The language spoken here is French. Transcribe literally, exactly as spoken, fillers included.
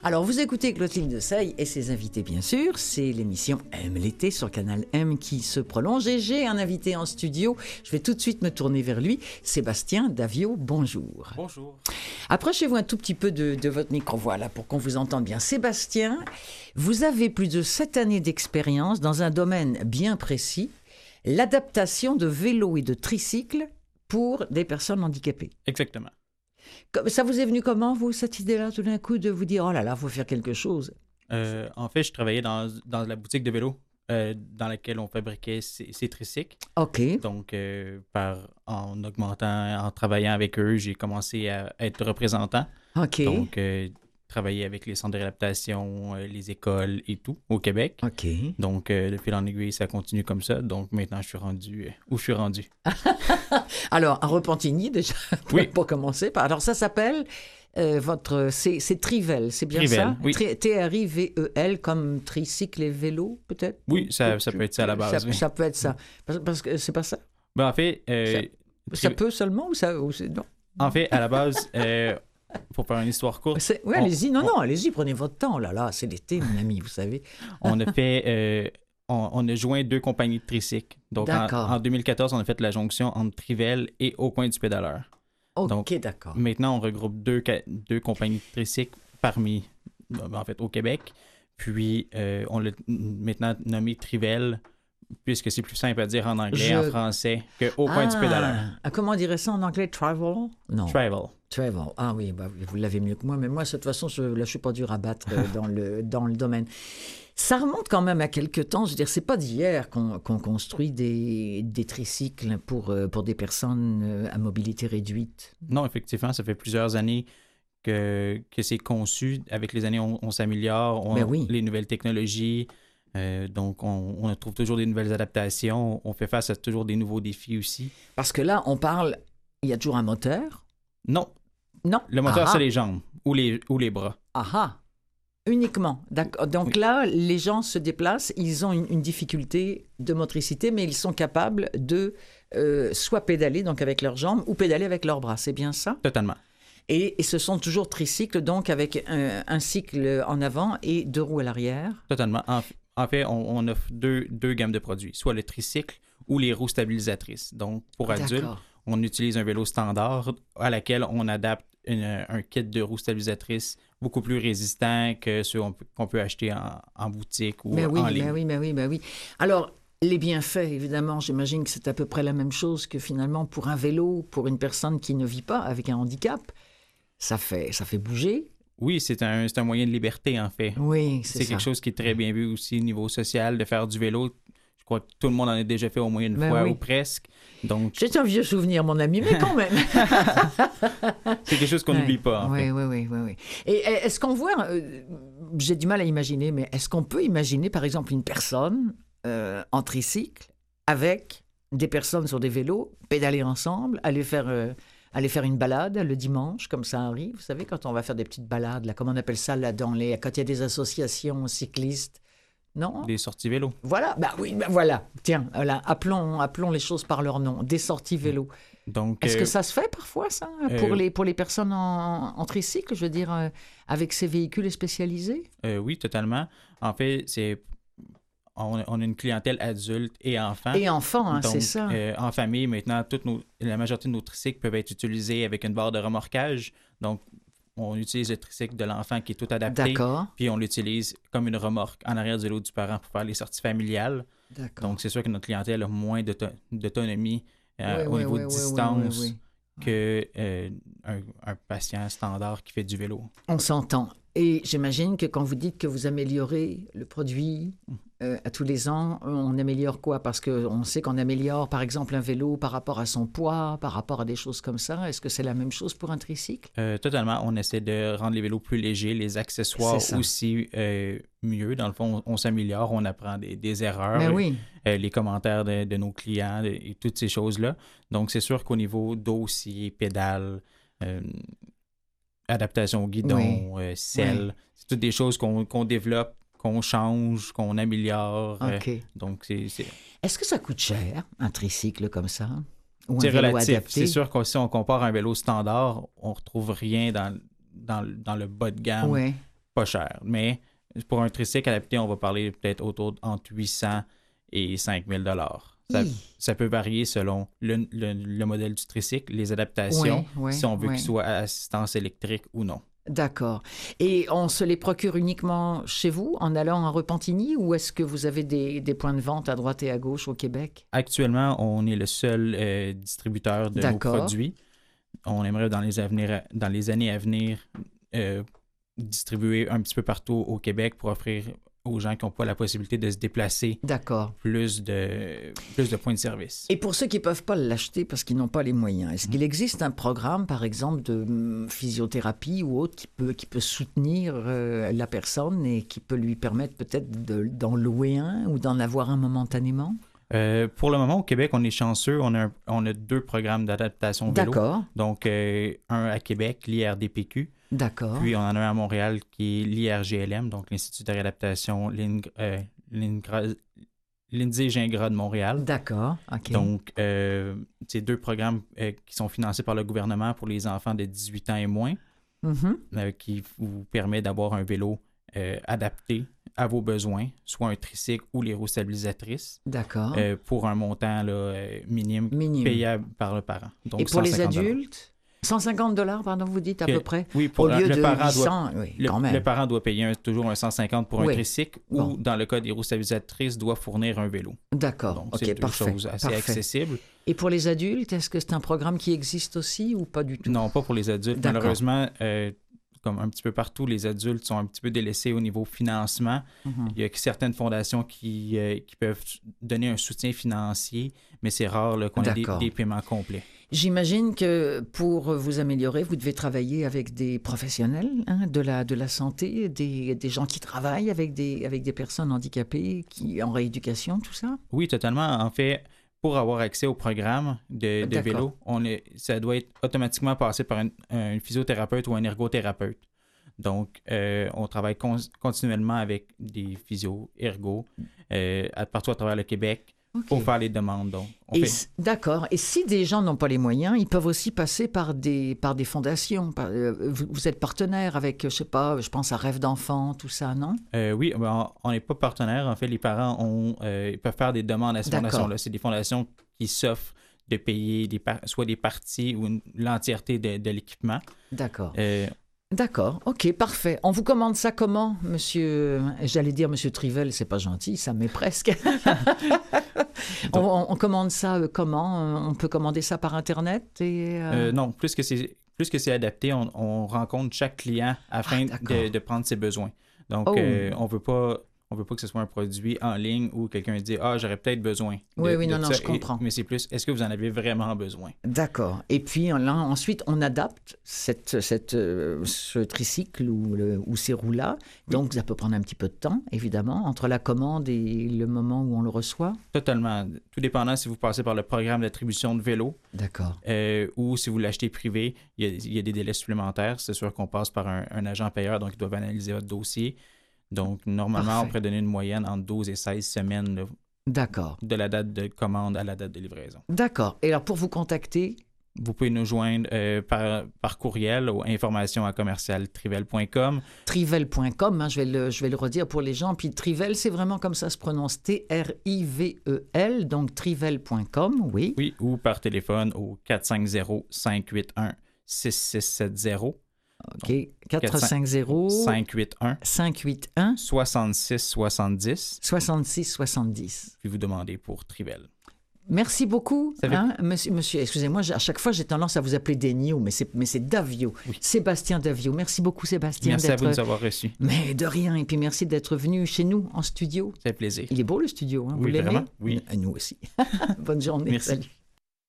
Alors, vous écoutez Clotilde Sey et ses invités, bien sûr. C'est l'émission Aime l'été sur Canal M qui se prolonge. Et j'ai un invité en studio. Je vais tout de suite me tourner vers lui. Sébastien Davio, bonjour. Bonjour. Approchez-vous un tout petit peu de, de votre micro, voilà, pour qu'on vous entende bien. Sébastien, vous avez plus de sept années d'expérience dans un domaine bien précis, l'adaptation de vélos et de tricycles pour des personnes handicapées. Exactement. Ça vous est venu comment, vous, cette idée-là, tout d'un coup, de vous dire « Oh là là, il faut faire quelque chose ». Euh, en fait, je travaillais dans, dans la boutique de vélos euh, dans laquelle on fabriquait ces, ces tricycles. OK. Donc, euh, par, en augmentant, en travaillant avec eux, j'ai commencé à être représentant. OK. Donc, euh, travailler avec les centres de réadaptation, euh, les écoles et tout au Québec. OK. Donc, euh, de fil en aiguille, ça continue comme ça. Donc, maintenant, je suis rendu euh, où je suis rendu. Alors, à Repentigny, déjà, pour, oui. pour commencer. Alors, ça s'appelle, euh, votre, c'est, c'est Trivel, c'est bien Trivel, ça? Oui. T R I V E L, comme tricycle et vélo, peut-être? Oui, ça, ça peut être ça à la base. Ça, oui. ça peut être ça. Parce, parce que c'est pas ça? Ben, en fait... Euh, ça, ça peut seulement ou ça... Ou c'est, non? En fait, à la base... Euh, pour faire une histoire courte. Oui, allez-y. Non, on, non, allez-y, prenez votre temps. Là, là, c'est l'été, mon ami, vous savez. on a fait... Euh, on, on a joint deux compagnies de tricycles. Donc, en, en deux mille quatorze, on a fait la jonction entre Trivel et Au Coin du Pédaleur. OK, Donc, d'accord. Maintenant, on regroupe deux, deux compagnies de tricycles parmi... En fait, au Québec. Puis, euh, on l'a maintenant nommé Trivel, puisque c'est plus simple à dire en anglais, Je... en français, que Au Coin ah, du Pédaleur. Comment on dirait ça en anglais? Travel? Non. Travel. Travel. Ah oui, bah, vous l'avez mieux que moi, mais moi, de toute façon, je ne suis pas dur à battre dans, le, dans le domaine. Ça remonte quand même à quelques temps. Je veux dire, c'est pas d'hier qu'on, qu'on construit des, des tricycles pour, pour des personnes à mobilité réduite. Non, effectivement, ça fait plusieurs années que, que c'est conçu. Avec les années, on, on s'améliore, on, oui. les nouvelles technologies. Euh, donc, on, on trouve toujours des nouvelles adaptations. On fait face à toujours des nouveaux défis aussi. Parce que là, on parle, il y a toujours un moteur. Non. Non. Le moteur, ah, c'est les jambes ou les, ou les bras. Ah ah. Uniquement. D'accord. Donc oui. Là, les gens se déplacent, ils ont une, une difficulté de motricité, mais ils sont capables de euh, soit pédaler donc avec leurs jambes ou pédaler avec leurs bras. C'est bien ça? Totalement. Et, et ce sont toujours tricycles, donc avec un, un cycle en avant et deux roues à l'arrière? Totalement. En, en fait, on, on offre deux, deux gammes de produits, soit le tricycle ou les roues stabilisatrices. Donc, pour adultes, on utilise un vélo standard à laquelle on adapte une, un kit de roues stabilisatrices beaucoup plus résistant que ceux qu'on peut acheter en, en boutique ou mais oui, en ligne. Mais oui, mais oui, mais oui. Alors, les bienfaits, évidemment, j'imagine que c'est à peu près la même chose que finalement pour un vélo, pour une personne qui ne vit pas avec un handicap. Ça fait, ça fait bouger. Oui, c'est un, c'est un moyen de liberté, en fait. Oui, c'est, c'est ça. quelque chose qui est très bien vu aussi au niveau social, de faire du vélo. Je crois que tout le monde en a déjà fait au moins une ben fois oui. ou presque. Donc... C'est un vieux souvenir, mon ami, mais quand même. C'est quelque chose qu'on n'oublie ouais. pas, en oui, fait. Oui, oui, oui, oui. Et est-ce qu'on voit... Euh, j'ai du mal à imaginer, mais est-ce qu'on peut imaginer, par exemple, une personne euh, en tricycle avec des personnes sur des vélos, pédaler ensemble, aller faire... Euh, aller faire une balade le dimanche, comme ça arrive. Vous savez, quand on va faire des petites balades, là, comment on appelle ça, là, dans les... quand il y a des associations cyclistes, non? Des sorties vélo. Voilà, bah oui, bah voilà. Tiens, voilà, appelons, appelons les choses par leur nom. Des sorties vélo. Donc, Est-ce euh, que ça se fait parfois, ça, pour, euh, les, pour les personnes en, en tricycle, je veux dire, euh, avec ces véhicules spécialisés? Euh, oui, totalement. En fait, c'est... On, on a une clientèle adulte et enfant. Et enfant, hein, donc, c'est ça. Euh, en famille, maintenant, toutes nos, la majorité de nos tricycles peuvent être utilisés avec une barre de remorquage. Donc, on utilise le tricycle de l'enfant qui est tout adapté. D'accord. Puis on l'utilise comme une remorque en arrière du vélo du parent pour faire les sorties familiales. D'accord. Donc, c'est sûr que notre clientèle a moins d'auto- d'autonomie euh, oui, au oui, niveau oui, de oui, distance oui, oui, oui. que euh, un, un patient standard qui fait du vélo. On s'entend. Et j'imagine que quand vous dites que vous améliorez le produit euh, à tous les ans, on améliore quoi? Parce qu'on sait qu'on améliore, par exemple, un vélo par rapport à son poids, par rapport à des choses comme ça. Est-ce que c'est la même chose pour un tricycle? Euh, totalement. On essaie de rendre les vélos plus légers, les accessoires aussi euh, mieux. Dans le fond, on, on s'améliore, on apprend des, des erreurs, Mais oui. euh, les commentaires de, de nos clients de, et toutes ces choses-là. Donc, c'est sûr qu'au niveau dossier, pédale, euh, adaptation au guidon, oui. euh, selle. Oui. C'est toutes des choses qu'on, qu'on développe, qu'on change, qu'on améliore. Okay. Euh, donc, c'est, c'est... Est-ce que ça coûte cher, un tricycle comme ça? Ou un c'est vélo relatif. adapté? C'est sûr que si on compare un vélo standard, on ne retrouve rien dans, dans, dans le bas de gamme. Oui. pas cher. Mais pour un tricycle adapté, on va parler peut-être autour entre huit cents et cinq mille dollars. Ça, ça peut varier selon le, le, le modèle du tricycle, les adaptations, oui, oui, si on veut oui. qu'il soit à assistance électrique ou non. D'accord. Et on se les procure uniquement chez vous, en allant à Repentigny, ou est-ce que vous avez des, des points de vente à droite et à gauche au Québec? Actuellement, on est le seul euh, distributeur de D'accord. nos produits. On aimerait, dans les, avenir, dans les années à venir, euh, distribuer un petit peu partout au Québec pour offrir aux gens qui n'ont pas la possibilité de se déplacer D'accord. Plus de, plus de points de service. Et pour ceux qui ne peuvent pas l'acheter parce qu'ils n'ont pas les moyens, est-ce mmh. qu'il existe un programme, par exemple, de physiothérapie ou autre qui peut, qui peut soutenir euh, la personne et qui peut lui permettre peut-être de, d'en louer un ou d'en avoir un momentanément? Euh, pour le moment, au Québec, on est chanceux. On a, un, on a deux programmes d'adaptation vélo. D'accord. Donc, euh, un à Québec, l'I R D P Q. D'accord. Puis, on en a un à Montréal qui est l'I R G L M, donc l'Institut de réadaptation Lindsay-Gingras de Montréal. D'accord, OK. Donc, euh, c'est deux programmes euh, qui sont financés par le gouvernement pour les enfants de dix-huit ans et moins, mm-hmm. euh, qui vous permet d'avoir un vélo euh, adapté à vos besoins, soit un tricycle ou les roues stabilisatrices. D'accord. Euh, pour un montant là, euh, minime, minime payable par le parent. Donc, et pour les adultes? cent cinquante dollars, pardon, vous dites à que, peu près? Oui, pour au lieu le, de parent huit cents, doit, oui, le, quand même. le parent doit payer un, toujours un cent cinquante pour oui. un tricycle bon. Ou, dans le cas des roues stabilisatrices, doit fournir un vélo. D'accord, donc, OK, c'est deux parfait. choses assez parfait. accessibles. Et pour les adultes, est-ce que c'est un programme qui existe aussi ou pas du tout? Non, pas pour les adultes. D'accord. Malheureusement, euh, comme un petit peu partout, les adultes sont un petit peu délaissés au niveau financement. Mm-hmm. Il y a certaines fondations qui, euh, qui peuvent donner un soutien financier, mais c'est rare là, qu'on ait des, des paiements complets. J'imagine que pour vous améliorer, vous devez travailler avec des professionnels hein, de, la, de la santé, des, des gens qui travaillent avec des, avec des personnes handicapées, qui, en rééducation, tout ça? Oui, totalement. En fait, pour avoir accès au programme de, de vélo, on est, ça doit être automatiquement passé par un, un physiothérapeute ou un ergothérapeute. Donc, euh, on travaille con- continuellement avec des physios, ergo, euh, partout à travers le Québec. Okay. Pour faire les demandes. Donc, on et fait... D'accord. Et si des gens n'ont pas les moyens, ils peuvent aussi passer par des, par des fondations. Par, euh, vous, vous êtes partenaire avec, je sais pas, je pense à Rêve d'enfant, tout ça, non? Euh, oui, ben, on n'est pas partenaire. En fait, les parents ont, euh, ils peuvent faire des demandes à ces D'accord. fondations-là. C'est des fondations qui s'offrent de payer des par... soit des parties ou une... l'entièreté de, de l'équipement. D'accord. Euh... D'accord, OK, parfait. On vous commande ça comment, monsieur... J'allais dire monsieur Trivelle, c'est pas gentil, ça m'est presque. on, on, on commande ça euh, comment? On peut commander ça par Internet? Et, euh... Euh, non, plus que c'est, plus que c'est adapté, on, on rencontre chaque client afin ah, de, de prendre ses besoins. Donc, oh. euh, on veut pas... On ne veut pas que ce soit un produit en ligne où quelqu'un dit « Ah, j'aurais peut-être besoin de, Oui, oui, de non, ça. non, je comprends. » Mais c'est plus « Est-ce que vous en avez vraiment besoin? » D'accord. Et puis, là, ensuite, on adapte cette, cette, euh, ce tricycle ou, le, ou ces roues-là. Donc, oui. Ça peut prendre un petit peu de temps, évidemment, entre la commande et le moment où on le reçoit. Totalement. Tout dépendant si vous passez par le programme d'attribution de vélo. D'accord. Euh, ou si vous l'achetez privé, il y, a, il y a des délais supplémentaires. C'est sûr qu'on passe par un, un agent payeur, donc ils doivent analyser votre dossier. Donc, normalement, Parfait. On pourrait donner une moyenne entre douze et seize semaines là, D'accord. de la date de commande à la date de livraison. D'accord. Et alors, pour vous contacter? Vous pouvez nous joindre euh, par, par courriel au information à commercial trivelle point com. Trivelle point com, hein, je, vais le, je vais le redire pour les gens. Puis Trivelle, c'est vraiment comme ça se prononce, T R I V E L, donc trivelle point com, oui. Oui, ou par téléphone au quatre cinq zéro, cinq huit un, six six sept zéro. OK. quatre cinq zéro cinq huit un cinq huit un soixante-six soixante-dix soixante-six soixante-dix. Puis vous demandez pour Trivelle. Merci beaucoup. Fait... Hein, monsieur, monsieur, excusez-moi, à chaque fois, j'ai tendance à vous appeler Denio, mais c'est, mais c'est Davio. Oui. Sébastien Davio. Merci beaucoup, Sébastien. Merci d'être... à vous de nous avoir reçus. Mais de rien. Et puis merci d'être venu chez nous en studio. C'est un plaisir. Il est beau, le studio. Hein? Oui, vous l'aimez? vraiment? Oui. Nous aussi. Bonne journée. Merci. Salut.